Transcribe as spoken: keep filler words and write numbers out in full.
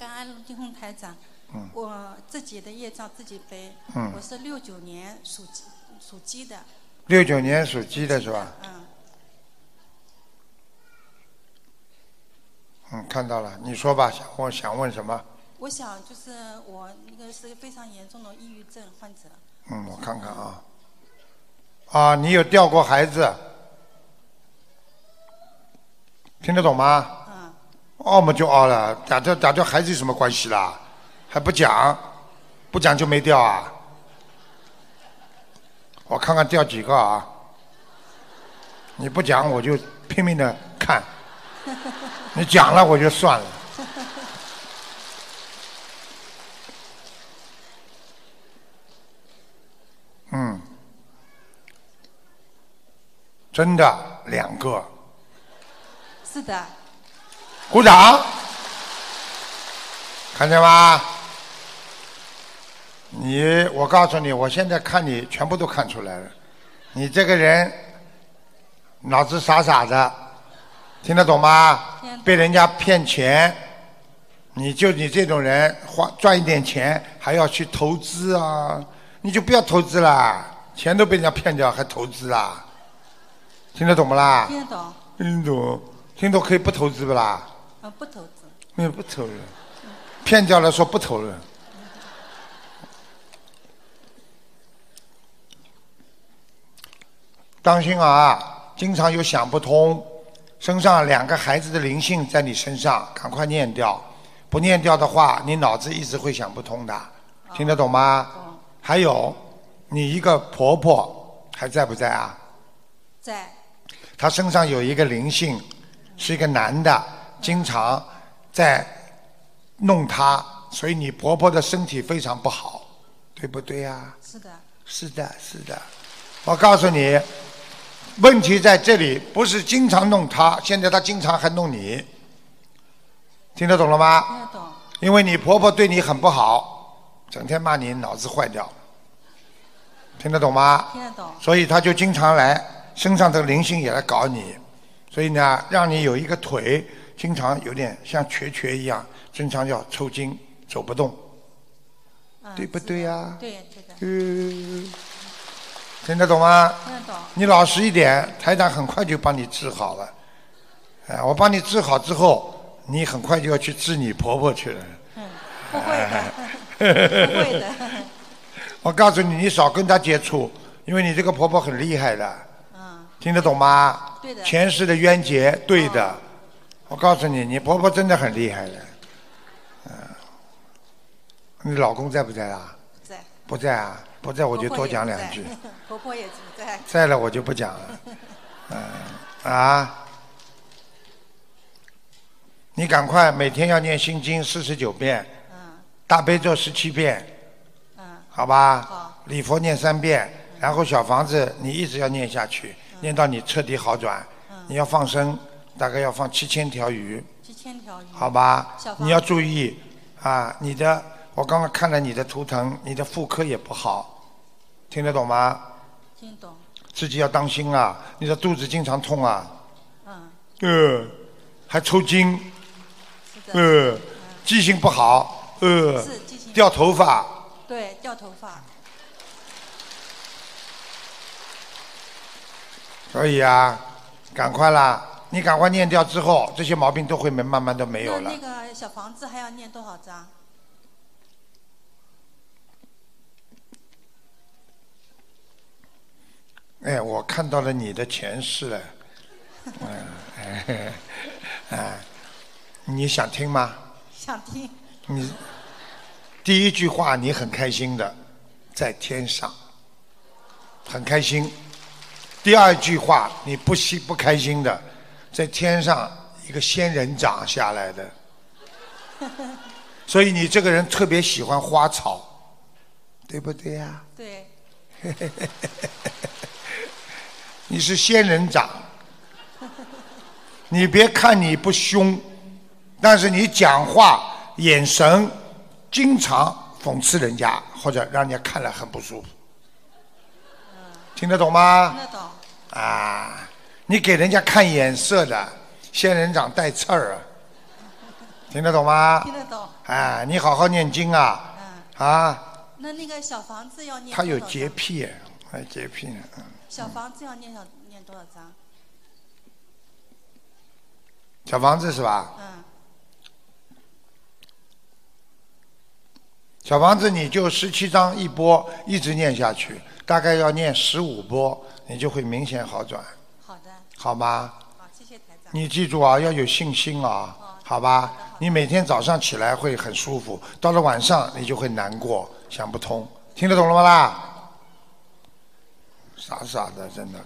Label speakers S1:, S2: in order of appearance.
S1: 感恩卢金红台长。
S2: 嗯。
S1: 我自己的业障自己背。
S2: 嗯。
S1: 我是六九年属鸡属鸡的。
S2: 六九年属鸡的是吧？
S1: 嗯。
S2: 嗯，看到了，你说吧，想我想问什么？
S1: 我想就是我那个是非常严重的抑郁症患者。
S2: 嗯，我看看啊。啊，你有掉过孩子？听得懂吗？
S1: 嗯。
S2: 哦嘛就哦了，打掉打掉孩子有什么关系啦？还不讲，不讲就没掉啊？我看看掉几个啊？你不讲我就拼命的看，你讲了我就算了。嗯，真的两个。
S1: 是的。
S2: 鼓掌，看见吗？你，我告诉你，我现在看你全部都看出来了。你这个人脑子傻傻的，听得懂吗？被人家骗钱，你就你这种人，花赚一点钱还要去投资啊，你就不要投资啦，钱都被人家骗掉还投资啊？听得懂不啦？
S1: 听得懂。
S2: 听得懂，听懂可以不投资不啦？
S1: 嗯，不投资。
S2: 没有不投了，骗掉了说不投了。当心啊，经常有想不通，身上两个孩子的灵性在你身上，赶快念掉，不念掉的话，你脑子一直会想不通的，听得懂吗？
S1: 哦。
S2: 还有，你一个婆婆还在不在啊？
S1: 在。
S2: 她身上有一个灵性，是一个男的，经常在弄她，所以你婆婆的身体非常不好，对不对呀？
S1: 是的。
S2: 是的，是的。我告诉你，问题在这里，不是经常弄她，现在她经常还弄你，听得懂了吗？
S1: 听得懂。
S2: 因为你婆婆对你很不好，整天骂你，脑子坏掉，听得懂吗？
S1: 听得懂。
S2: 所以她就经常来，身上的灵性也来搞你，所以呢，让你有一个腿经常有点像瘸瘸一样，经常要抽筋，走不动，
S1: 嗯、
S2: 对不对呀、啊？
S1: 对，对的。
S2: 嗯。听得懂吗？
S1: 听得懂。
S2: 你老实一点，台长很快就帮你治好了。哎，我帮你治好之后，你很快就要去治你婆婆去了。
S1: 嗯，不会的，不会的。
S2: 我告诉你，你少跟她接触，因为你这个婆婆很厉害的。
S1: 嗯。
S2: 听得懂吗？
S1: 对的。
S2: 前世的冤结，对的。哦、我告诉你，你婆婆真的很厉害的。嗯。你老公在不在啊？
S1: 不在。
S2: 不在啊。不在我就多讲两句。
S1: 婆婆也不在。
S2: 在了我就不讲了。嗯啊，你赶快每天要念心经四十九遍，
S1: 嗯。
S2: 大悲咒十七遍，
S1: 嗯。
S2: 好吧。
S1: 好。
S2: 礼佛念三遍，然后小房子你一直要念下去，嗯、念到你彻底好转。嗯。你要放生，大概要放七千条鱼。
S1: 七千条鱼。
S2: 好吧。你要注意啊，你的。我刚刚看了你的图腾，你的妇科也不好，听得懂吗？
S1: 听懂。
S2: 自己要当心啊！你的肚子经常痛啊。
S1: 嗯。
S2: 呃，还抽筋。
S1: 是的。
S2: 呃，记性不好。呃。
S1: 是记性。
S2: 掉头发。
S1: 对，掉头发。
S2: 所以啊，赶快啦！你赶快念掉之后，这些毛病都会慢慢慢都没有了。
S1: 那那个小房子还要念多少张？
S2: 哎，我看到了你的前世了，嗯，哎，哎，你想听吗？
S1: 想听。
S2: 你第一句话你很开心的，在天上，很开心。第二句话你不喜不开心的，在天上一个仙人掌下来的，所以你这个人特别喜欢花草，对不对呀、啊？
S1: 对。
S2: 你是仙人掌，你别看你不凶，但是你讲话眼神经常讽刺人家，或者让人家看了很不舒服。听得懂吗？
S1: 听得懂。
S2: 啊，你给人家看眼色的，仙人掌带刺儿啊， 听得懂吗？
S1: 听得懂。
S2: 哎，你好好念经啊。
S1: 嗯。
S2: 啊。
S1: 那那个小房子要念。
S2: 他有洁癖，还有洁癖呢。
S1: 小房子要念小念多少张？
S2: 小房子是吧？
S1: 嗯。
S2: 小房子你就十七章一波，一直念下去，大概要念十五波，你就会明显好转。
S1: 好的。
S2: 好吗？
S1: 好，谢谢台长。
S2: 你记住啊，要有信心啊，
S1: 哦、
S2: 好吧？你每天早上起来会很舒服，到了晚上你就会难过，想不通，听得懂了吗啦？傻傻的，真的。